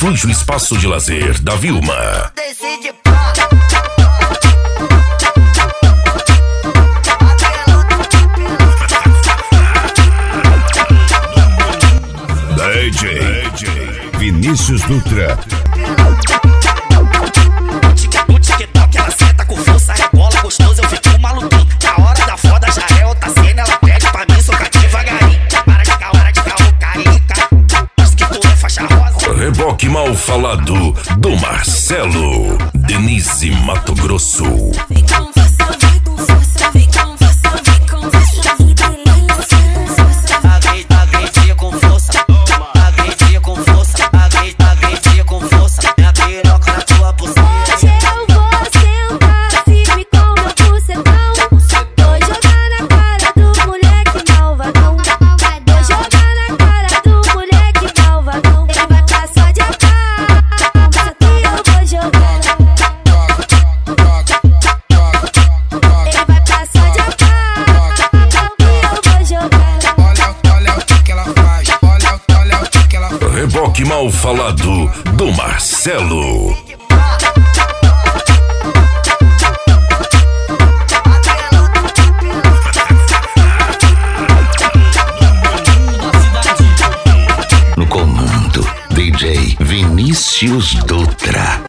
Sujo Espaço de Lazer da Vilma. DJ Vinícius Dutra. No TikTok ela senta com força, rebola gostoso, eu fico maluquinho. Na hora da foda já é outra cena, ela pede pra mim socar devagarinho. Para de caô, carica, acho que tu é faixa rosa. Reboque mal falado do Marcelo. Denise Mato Grosso. Vem com força, vem com força, vem com força, vem com força, que delícia. Agredia com força, agredia com força, agredia com força. Minha piroca na tua pulseira. Hoje eu vou sentar firme com meu bucetão. Vou jogar na cara do moleque malvadão. Vou jogar na cara do moleque malvadão. Ele vai passar de AK, mas aqui eu vou jogar. Ele vai passar de AK, aqui eu vou jogar. Olha o que ela faz, olha o que ela faz. Reboque mal falado do Marcelo. No comando, DJ Vinícius Dutra.